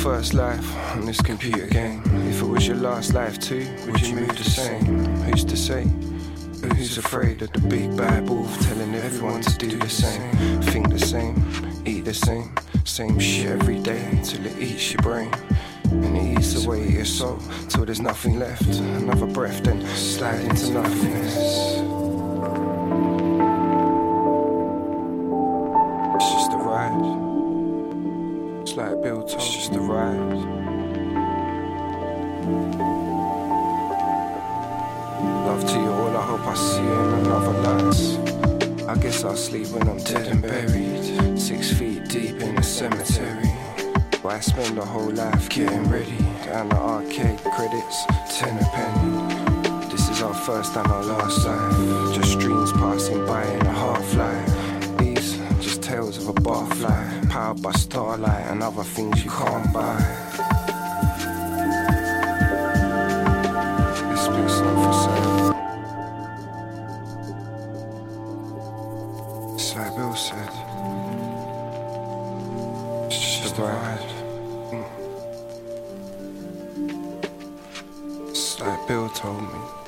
first life on this computer game. If it was your last life too, would you move the same? Who's to say? Who's afraid of the big bad wolf telling everyone to do the same? Think the same, eat the same shit every day till it eats your brain. And it eats away your soul till there's nothing left. Another breath, then slide into nothingness. It's just a ride. It's like Bill told, it's just a ride. Love to you all, I hope I see you in another night. I guess I'll sleep when I'm dead and buried, 6 feet deep in a cemetery. But I spend the whole life getting ready. Down the arcade credits, 10 a penny. This is our first and our last life. Just dreams passing by in a half-life. These just tales of a barfly, powered by starlight and other things you can't buy. This big's not for sale. It's like Bill said, it's just a ride. It's like Bill told me.